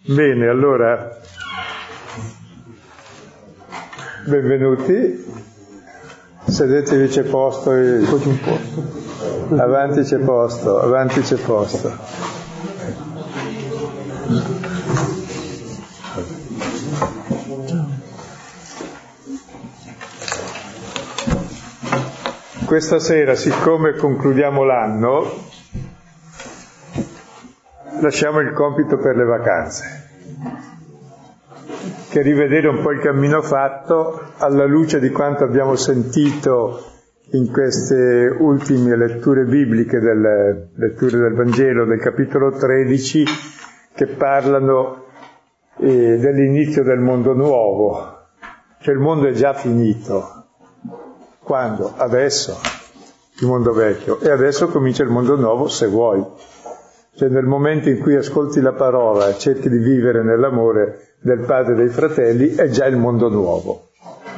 Bene, allora, benvenuti, sedetevi, c'è posto, avanti c'è posto, avanti c'è posto. Questa sera, siccome concludiamo l'anno, lasciamo il compito per le vacanze, che è rivedere un po' il cammino fatto alla luce di quanto abbiamo sentito in queste ultime letture bibliche, delle letture del Vangelo, del capitolo 13, che parlano dell'inizio del mondo nuovo. Cioè il mondo è già finito. Quando? Adesso, il mondo vecchio. E adesso comincia il mondo nuovo, se vuoi. Cioè nel momento in cui ascolti la parola e cerchi di vivere nell'amore del Padre e dei fratelli, è già il mondo nuovo.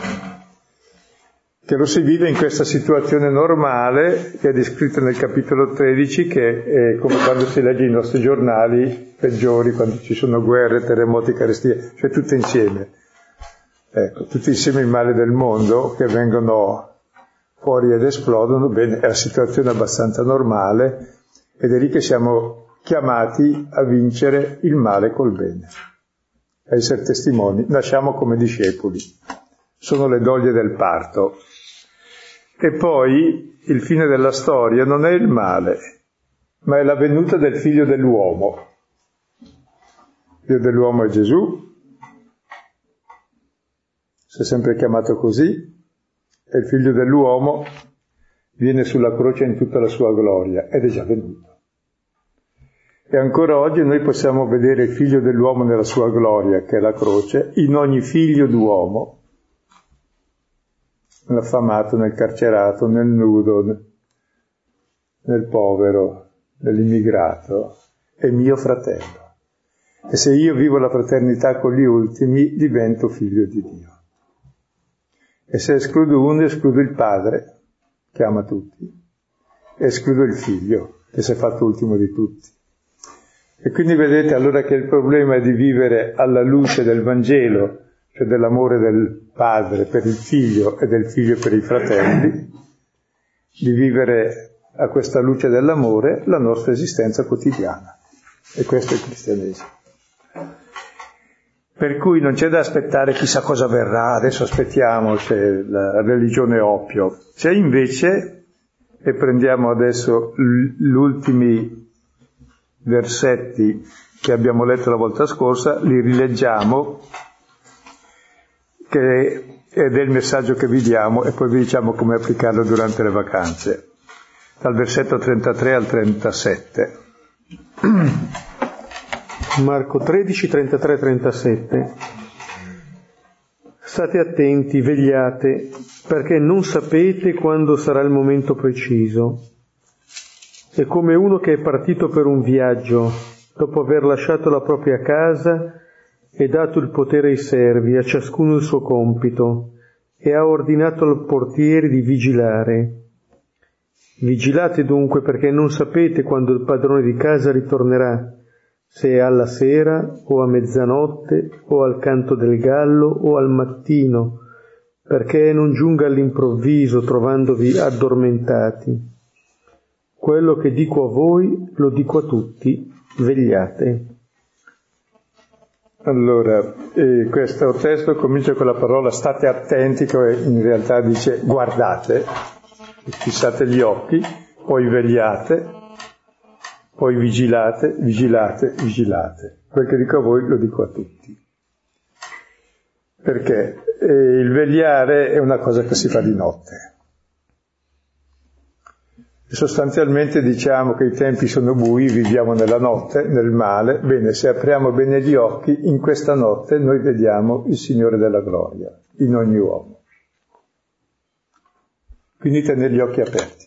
Che lo si vive in questa situazione normale che è descritta nel capitolo 13, che è come quando si legge i nostri giornali peggiori, quando ci sono guerre, terremoti, carestie, cioè tutte insieme. Ecco, tutti insieme il male del mondo che vengono fuori ed esplodono. Bene, è una situazione abbastanza normale ed è lì che siamo chiamati a vincere il male col bene, a essere testimoni. Nasciamo come discepoli, sono le doglie del parto. E poi il fine della storia non è il male, ma è la venuta del figlio dell'uomo. Il figlio dell'uomo è Gesù, si è sempre chiamato così, e il figlio dell'uomo viene sulla croce in tutta la sua gloria, ed è già venuto. E ancora oggi noi possiamo vedere il figlio dell'uomo nella sua gloria, che è la croce, in ogni figlio d'uomo, nell'affamato, nel carcerato, nel nudo, nel povero, nell'immigrato, è mio fratello. E se io vivo la fraternità con gli ultimi, divento figlio di Dio. E se escludo uno, escludo il Padre, che ama tutti, e escludo il Figlio, che si è fatto ultimo di tutti. E quindi vedete allora che il problema è di vivere alla luce del Vangelo, cioè dell'amore del Padre per il Figlio e del Figlio per i fratelli, di vivere a questa luce dell'amore la nostra esistenza quotidiana. E questo è il cristianesimo. Per cui non c'è da aspettare chissà cosa verrà, adesso aspettiamo, c'è la religione oppio. C'è invece, e prendiamo adesso gli ultimi versetti che abbiamo letto la volta scorsa, li rileggiamo, ed è il messaggio che vi diamo, e poi vi diciamo come applicarlo durante le vacanze, dal versetto 33 al 37. Marco 13, 33, 37. State attenti, vegliate, perché non sapete quando sarà il momento preciso. È come uno che è partito per un viaggio, dopo aver lasciato la propria casa e dato il potere ai servi, a ciascuno il suo compito, e ha ordinato al portiere di vigilare. Vigilate dunque, perché non sapete quando il padrone di casa ritornerà, se è alla sera o a mezzanotte o al canto del gallo o al mattino, perché non giunga all'improvviso trovandovi addormentati. Quello che dico a voi lo dico a tutti, vegliate. Allora, questo testo comincia con la parola state attenti, che in realtà dice guardate, fissate gli occhi, poi vegliate, poi vigilate, vigilate, vigilate. Quel che dico a voi lo dico a tutti. Perché il vegliare è una cosa che si fa di notte. E sostanzialmente diciamo che i tempi sono bui, viviamo nella notte, nel male. Bene, se apriamo bene gli occhi, in questa notte noi vediamo il Signore della gloria, in ogni uomo. Quindi tenere gli occhi aperti.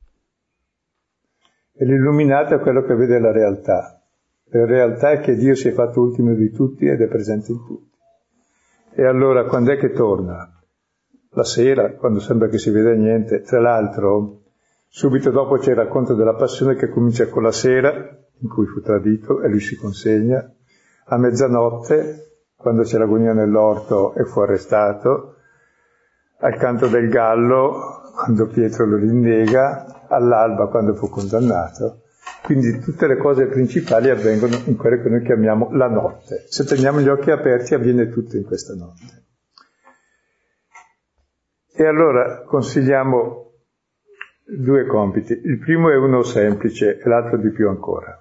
E l'illuminato è quello che vede la realtà. La realtà è che Dio si è fatto ultimo di tutti ed è presente in tutti. E allora, quando è che torna? La sera, quando sembra che si veda niente. Tra l'altro, subito dopo c'è il racconto della passione che comincia con la sera, in cui fu tradito e lui si consegna. a mezzanotte, quando c'è l'agonia nell'orto e fu arrestato, al canto del gallo, quando Pietro lo rinnega, all'alba, quando fu condannato. Quindi tutte le cose principali avvengono in quello che noi chiamiamo la notte. Se teniamo gli occhi aperti avviene tutto in questa notte. E allora consigliamo 2 compiti. Il primo è uno semplice e l'altro di più ancora.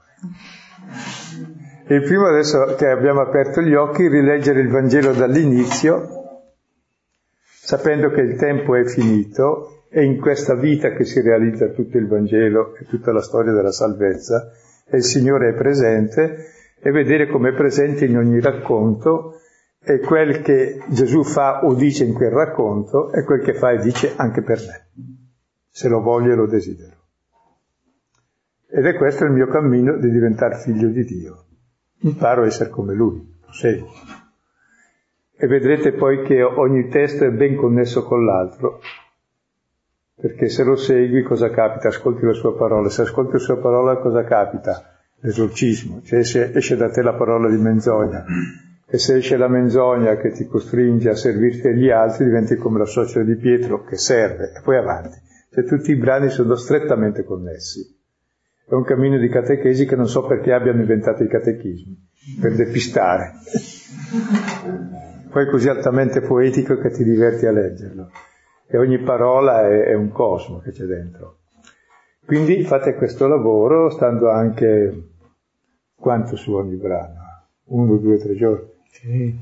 Il primo, adesso che abbiamo aperto gli occhi, rileggere il Vangelo dall'inizio, sapendo che il tempo è finito, e in questa vita che si realizza tutto il Vangelo e tutta la storia della salvezza, e il Signore è presente, e vedere come è presente in ogni racconto, e quel che Gesù fa o dice in quel racconto è quel che fa e dice anche per me, se lo voglio e lo desidero. Ed è questo il mio cammino di diventare figlio di Dio. Imparo a essere come Lui, lo seguo. E vedrete poi che ogni testo è ben connesso con l'altro, perché se lo segui cosa capita? Ascolti la sua parola. Se ascolti la sua parola cosa capita? L'esorcismo, cioè esce da te la parola di menzogna. E se esce la menzogna che ti costringe a servirti agli altri, diventi come la suocera di Pietro che serve, e poi avanti. Cioè tutti i brani sono strettamente connessi. È un cammino di catechesi che non so perché abbiano inventato i catechismi, per depistare. Poi è così altamente poetico che ti diverti a leggerlo. E ogni parola è un cosmo che c'è dentro. Quindi fate questo lavoro stando anche quanto su ogni brano? 1, 2, 3 giorni. Sì.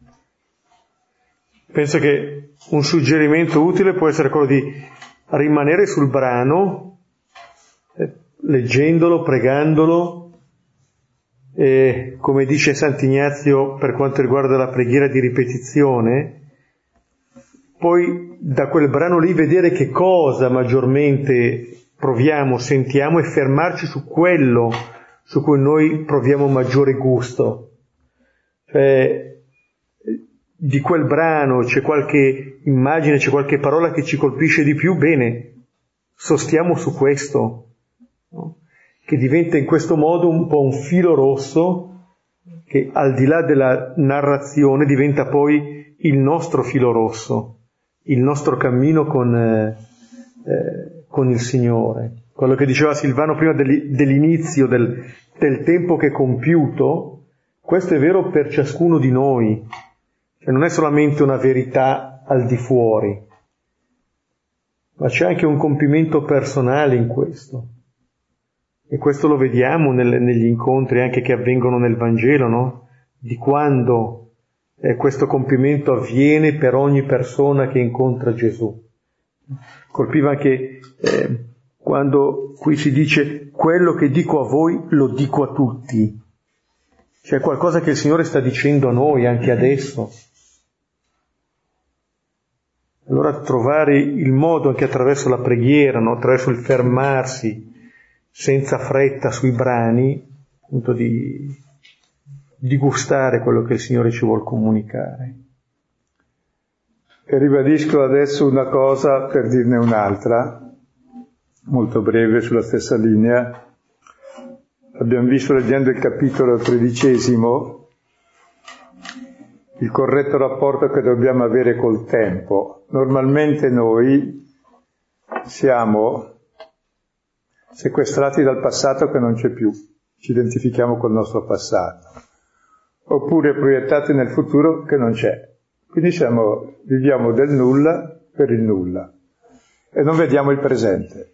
Penso che un suggerimento utile può essere quello di rimanere sul brano, leggendolo, pregandolo, e come dice Sant'Ignazio per quanto riguarda la preghiera di ripetizione, poi da quel brano lì vedere che cosa maggiormente proviamo, sentiamo, e fermarci su quello su cui noi proviamo maggiore gusto. Cioè, di quel brano c'è qualche immagine, c'è qualche parola che ci colpisce di più, bene, sostiamo su questo, no? Che diventa in questo modo un po' un filo rosso che al di là della narrazione diventa poi il nostro filo rosso, il nostro cammino con il Signore. Quello che diceva Silvano prima dell'inizio del tempo che è compiuto, questo è vero per ciascuno di noi, cioè non è solamente una verità al di fuori, ma c'è anche un compimento personale in questo. E questo lo vediamo negli incontri anche che avvengono nel Vangelo, no? Di quando questo compimento avviene per ogni persona che incontra Gesù. Colpiva anche quando qui si dice quello che dico a voi lo dico a tutti. C'è qualcosa che il Signore sta dicendo a noi anche adesso. Allora trovare il modo anche attraverso la preghiera, no? Attraverso il fermarsi senza fretta sui brani, appunto di gustare quello che il Signore ci vuol comunicare. E ribadisco adesso una cosa per dirne un'altra, molto breve sulla stessa linea. Abbiamo visto leggendo il capitolo 13 il corretto rapporto che dobbiamo avere col tempo. Normalmente noi siamo sequestrati dal passato che non c'è più, ci identifichiamo col nostro passato, oppure proiettati nel futuro che non c'è. Quindi viviamo del nulla per il nulla e non vediamo il presente,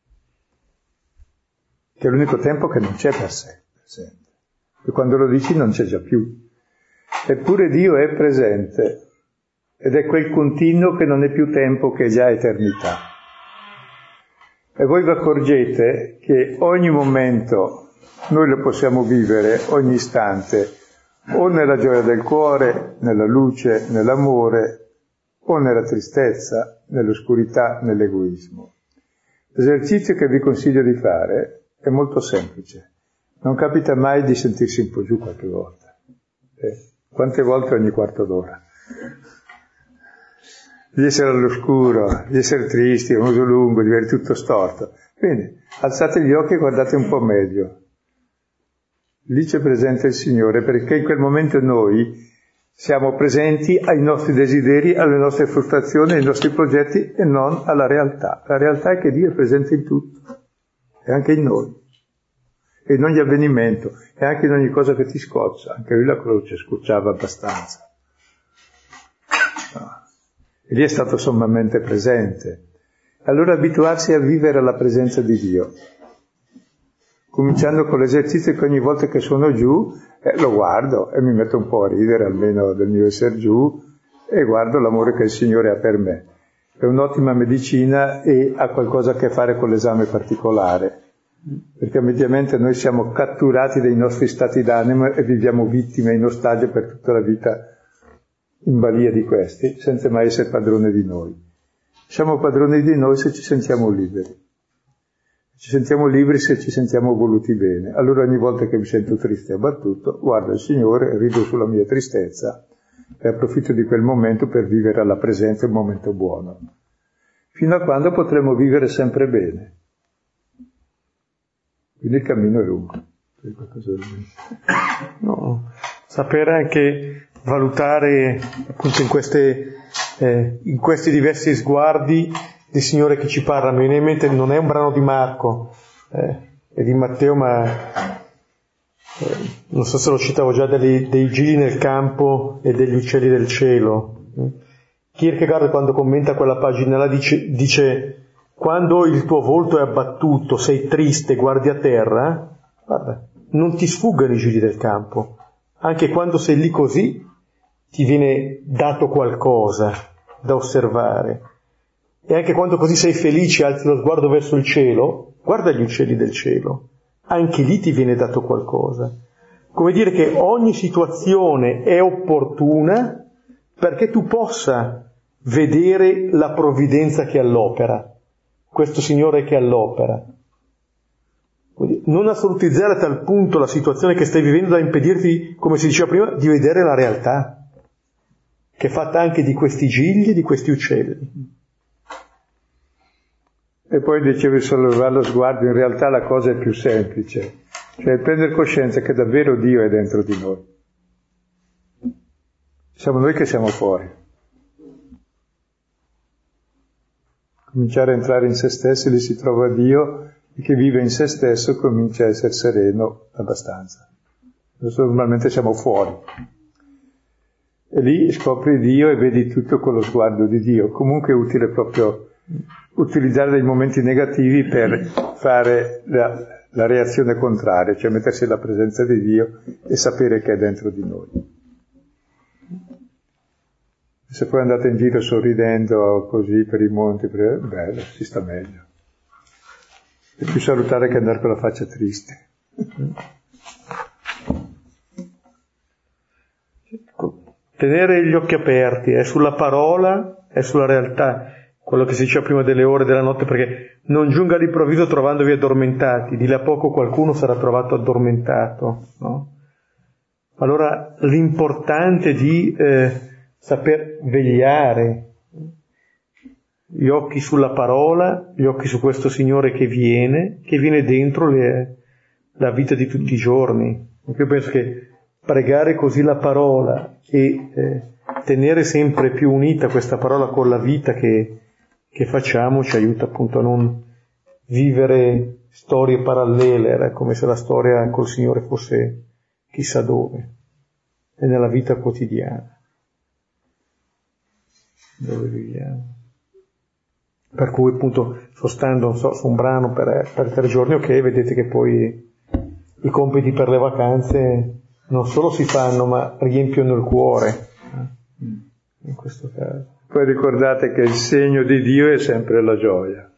che è l'unico tempo che non c'è per sé, presente. E quando lo dici non c'è già più. Eppure Dio è presente ed è quel continuo che non è più tempo, che è già eternità. E voi vi accorgete che ogni momento noi lo possiamo vivere, ogni istante, o nella gioia del cuore, nella luce, nell'amore, o nella tristezza, nell'oscurità, nell'egoismo. L'esercizio che vi consiglio di fare è molto semplice. Non capita mai di sentirsi un po' giù qualche volta. Quante volte ogni quarto d'ora? Di essere all'oscuro, di essere tristi, un uso lungo, di avere tutto storto. Bene, alzate gli occhi e guardate un po' meglio. Lì c'è presente il Signore, perché in quel momento noi siamo presenti ai nostri desideri, alle nostre frustrazioni, ai nostri progetti e non alla realtà. La realtà è che Dio è presente in tutto, e anche in noi, e in ogni avvenimento, e anche in ogni cosa che ti scoccia. Anche lui la croce scocciava abbastanza. E lì è stato sommamente presente. Allora abituarsi a vivere alla presenza di Dio, cominciando con l'esercizio che ogni volta che sono giù lo guardo e mi metto un po' a ridere almeno del mio essere giù e guardo l'amore che il Signore ha per me. È un'ottima medicina e ha qualcosa a che fare con l'esame particolare, perché mediamente noi siamo catturati dai nostri stati d'animo e viviamo vittime in ostaggio per tutta la vita in balia di questi, senza mai essere padrone di noi. Siamo padroni di noi se ci sentiamo liberi. Ci sentiamo liberi se ci sentiamo voluti bene. Allora ogni volta che mi sento triste e abbattuto, guardo il Signore, rido sulla mia tristezza e approfitto di quel momento per vivere alla presenza il momento buono. Fino a quando potremo vivere sempre bene. Quindi il cammino è lungo. No, sapere anche valutare appunto in questi diversi sguardi del Signore che ci parla. Mi viene in mente, non è un brano di Marco, è di Matteo, ma non so se lo citavo già, dei gigli nel campo e degli uccelli del cielo. Kierkegaard, quando commenta quella pagina là, dice quando il tuo volto è abbattuto, sei triste, guardi a terra, guarda, non ti sfuggono i gigli del campo. Anche quando sei lì così, ti viene dato qualcosa da osservare. E anche quando così sei felice, alzi lo sguardo verso il cielo, guarda gli uccelli del cielo, anche lì ti viene dato qualcosa. Come dire che ogni situazione è opportuna perché tu possa vedere la provvidenza che all'opera, questo Signore che all'opera. Non assolutizzare a tal punto la situazione che stai vivendo da impedirti, come si diceva prima, di vedere la realtà, che è fatta anche di questi gigli e di questi uccelli. E poi dicevi sollevare lo sguardo, in realtà la cosa è più semplice, cioè prendere coscienza che davvero Dio è dentro di noi. Siamo noi che siamo fuori. Cominciare a entrare in se stessi, lì si trova Dio, e chi vive in se stesso comincia a essere sereno abbastanza. Adesso normalmente siamo fuori. E lì scopri Dio e vedi tutto con lo sguardo di Dio. Comunque è utile proprio utilizzare dei momenti negativi per fare la reazione contraria, cioè mettersi alla presenza di Dio e sapere che è dentro di noi. Se poi andate in giro sorridendo così per i monti, bello, si sta meglio. È più salutare che andare con la faccia triste. Tenere gli occhi aperti sulla parola e sulla realtà, quello che si diceva prima delle ore della notte, perché non giunga all'improvviso trovandovi addormentati, di là a poco qualcuno sarà trovato addormentato, no? Allora l'importante è di saper vegliare, gli occhi sulla parola, gli occhi su questo Signore che viene dentro la vita di tutti i giorni. Io penso che pregare così la parola e tenere sempre più unita questa parola con la vita che facciamo ci aiuta appunto a non vivere storie parallele, come se la storia col Signore fosse chissà dove, è nella vita quotidiana dove viviamo. Per cui appunto sto stando su un brano per 3 giorni, ok, vedete che poi i compiti per le vacanze non solo si fanno ma riempiono il cuore, in questo caso. Poi ricordate che il segno di Dio è sempre la gioia.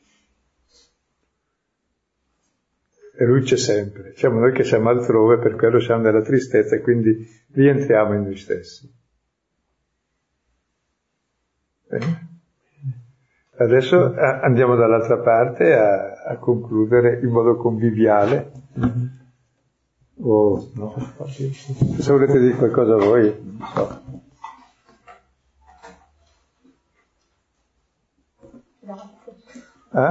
E Lui c'è sempre. Siamo noi che siamo altrove, per quello siamo nella tristezza e quindi rientriamo in noi stessi. Bene. Adesso andiamo dall'altra parte a concludere in modo conviviale. O no? Se volete dire qualcosa voi, non so.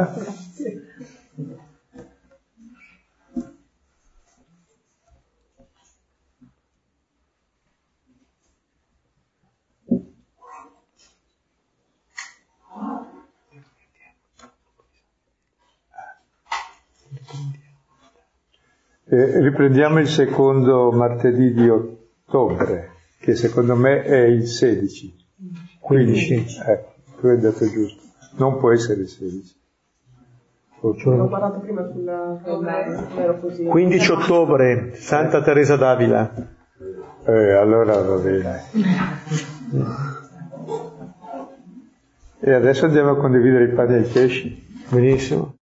Grazie. Riprendiamo il secondo martedì di ottobre, che secondo me è il 16. 15. Tu hai detto giusto. Non può essere il 16. Ho parlato prima sulla così. 15 ottobre, Santa Teresa d'Avila. Allora va bene. E adesso andiamo a condividere i pani e i pesci. Benissimo.